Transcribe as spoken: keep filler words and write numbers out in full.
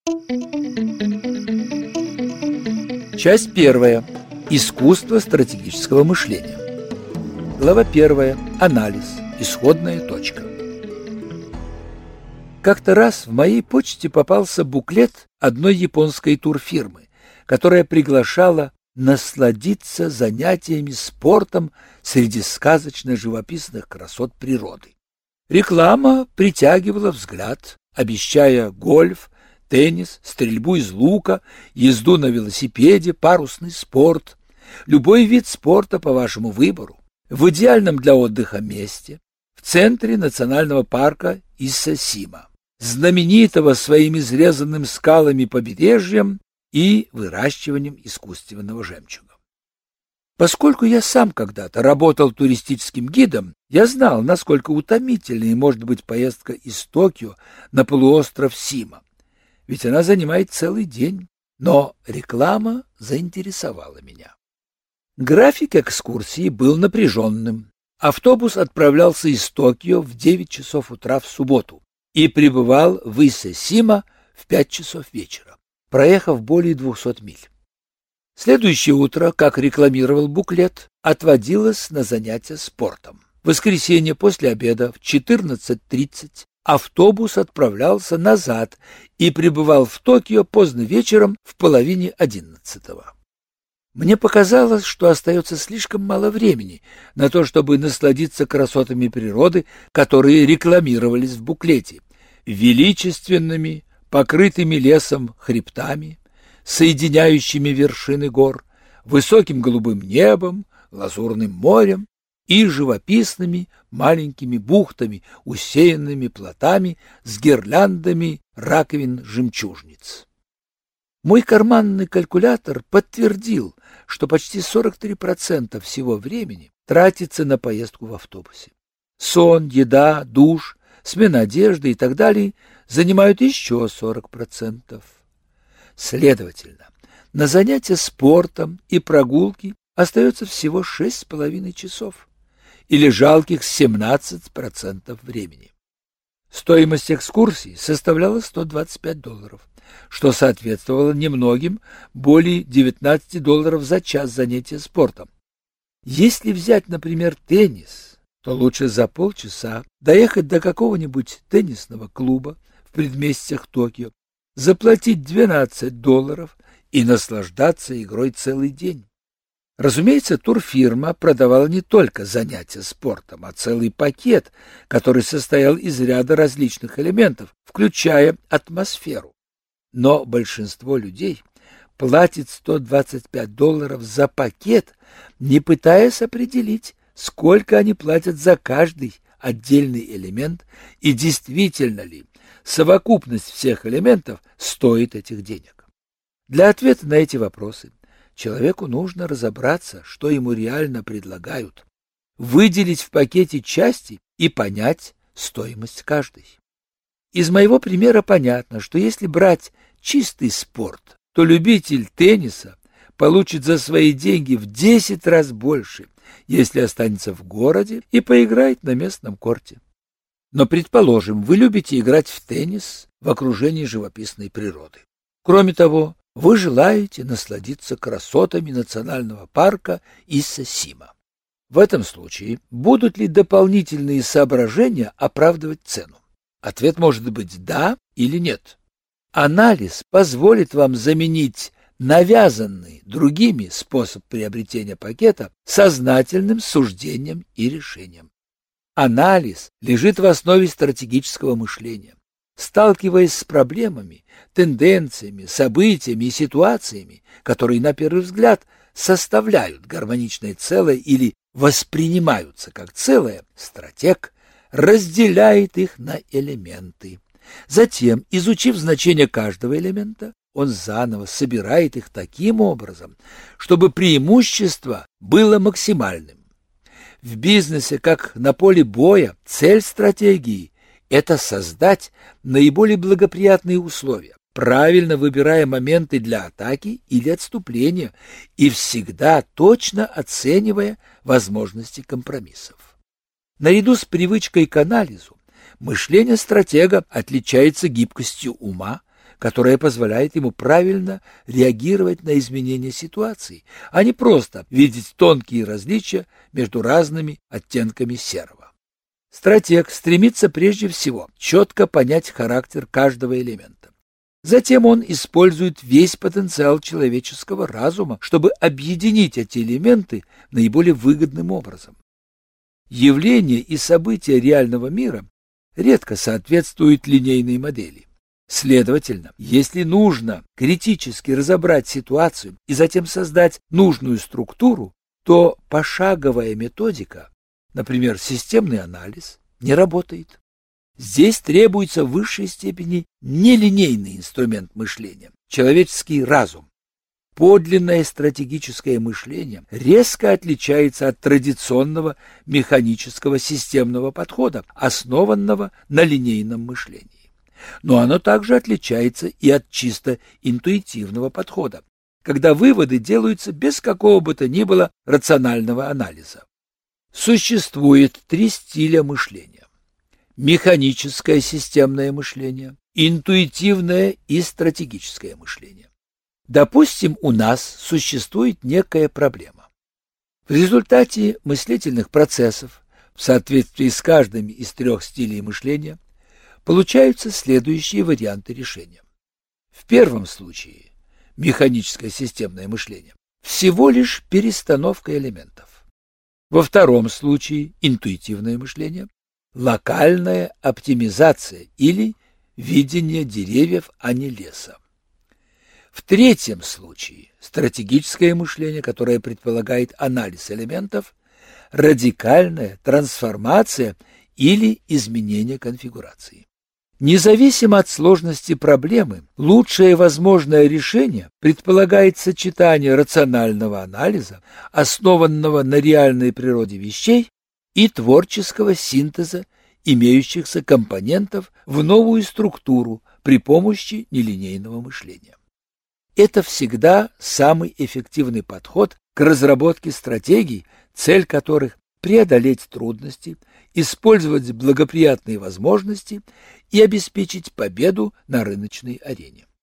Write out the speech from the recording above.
Часть первая. Искусство стратегического мышления. Глава первая. Анализ. Исходная точка. Как-то раз в моей почте попался буклет одной японской турфирмы, которая приглашала насладиться занятиями спортом среди сказочно-живописных красот природы. Реклама притягивала взгляд, обещая гольф, теннис, стрельбу из лука, езду на велосипеде, парусный спорт, любой вид спорта по вашему выбору, в идеальном для отдыха месте, в центре национального парка Исэсима, знаменитого своим изрезанным скалами побережьем и выращиванием искусственного жемчуга. Поскольку я сам когда-то работал туристическим гидом, я знал, насколько утомительной может быть поездка из Токио на полуостров Сима, ведь она занимает целый день, но реклама заинтересовала меня. График экскурсии был напряженным. Автобус отправлялся из Токио в девять часов утра в субботу и прибывал в Исэсима в пять часов вечера, проехав более двухсот миль. Следующее утро, как рекламировал буклет, отводилось на занятия спортом. В воскресенье после обеда в четырнадцать тридцать автобус отправлялся назад и прибывал в Токио поздно вечером в половине одиннадцатого. Мне показалось, что остается слишком мало времени на то, чтобы насладиться красотами природы, которые рекламировались в буклете, величественными, покрытыми лесом хребтами, соединяющими вершины гор, высоким голубым небом, лазурным морем и живописными маленькими бухтами, усеянными плотами с гирляндами раковин-жемчужниц. Мой карманный калькулятор подтвердил, что почти сорок три процента всего времени тратится на поездку в автобусе. Сон, еда, душ, смена одежды и так далее занимают еще сорок процентов. Следовательно, на занятия спортом и прогулки остается всего шесть с половиной часов, или жалких семнадцать процентов времени. Стоимость экскурсии составляла сто двадцать пять долларов, что соответствовало немногим более девятнадцати долларов за час занятия спортом. Если взять, например, теннис, то лучше за полчаса доехать до какого-нибудь теннисного клуба в предместьях Токио, заплатить двенадцать долларов и наслаждаться игрой целый день. Разумеется, турфирма продавала не только занятия спортом, а целый пакет, который состоял из ряда различных элементов, включая атмосферу. Но большинство людей платит сто двадцать пять долларов за пакет, не пытаясь определить, сколько они платят за каждый отдельный элемент и действительно ли совокупность всех элементов стоит этих денег. Для ответа на эти вопросы человеку нужно разобраться, что ему реально предлагают, выделить в пакете части и понять стоимость каждой. Из моего примера понятно, что если брать чистый спорт, то любитель тенниса получит за свои деньги в десять раз больше, если останется в городе и поиграет на местном корте. Но, предположим, вы любите играть в теннис в окружении живописной природы. Кроме того, вы желаете насладиться красотами национального парка Исэсима. В этом случае будут ли дополнительные соображения оправдывать цену? Ответ может быть «да» или «нет». Анализ позволит вам заменить навязанный другими способ приобретения пакета сознательным суждением и решением. Анализ лежит в основе стратегического мышления. Сталкиваясь с проблемами, тенденциями, событиями и ситуациями, которые на первый взгляд составляют гармоничное целое или воспринимаются как целое, стратег разделяет их на элементы. Затем, изучив значение каждого элемента, он заново собирает их таким образом, чтобы преимущество было максимальным. В бизнесе, как на поле боя, цель стратегии – это создать наиболее благоприятные условия, правильно выбирая моменты для атаки или отступления и всегда точно оценивая возможности компромиссов. Наряду с привычкой к анализу, мышление стратега отличается гибкостью ума, которая позволяет ему правильно реагировать на изменения ситуации, а не просто видеть тонкие различия между разными оттенками серого. Стратег стремится прежде всего четко понять характер каждого элемента. Затем он использует весь потенциал человеческого разума, чтобы объединить эти элементы наиболее выгодным образом. Явления и события реального мира редко соответствуют линейной модели. Следовательно, если нужно критически разобрать ситуацию и затем создать нужную структуру, то пошаговая методика, например, системный анализ, не работает. Здесь требуется в высшей степени нелинейный инструмент мышления – человеческий разум. Подлинное стратегическое мышление резко отличается от традиционного механического системного подхода, основанного на линейном мышлении. Но оно также отличается и от чисто интуитивного подхода, когда выводы делаются без какого бы то ни было рационального анализа. Существует три стиля мышления: механическое системное мышление, интуитивное и стратегическое мышление. Допустим, у нас существует некая проблема. В результате мыслительных процессов, в соответствии с каждым из трех стилей мышления, получаются следующие варианты решения. В первом случае механическое системное мышление всего лишь перестановка элементов. Во втором случае интуитивное мышление локальная оптимизация или видение деревьев, а не леса. В третьем случае стратегическое мышление, которое предполагает анализ элементов, радикальная трансформация или изменение конфигурации. Независимо от сложности проблемы, лучшее возможное решение предполагает сочетание рационального анализа, основанного на реальной природе вещей, и творческого синтеза имеющихся компонентов в новую структуру при помощи нелинейного мышления. Это всегда самый эффективный подход к разработке стратегий, цель которых – преодолеть трудности, использовать благоприятные возможности и обеспечить победу на рыночной арене.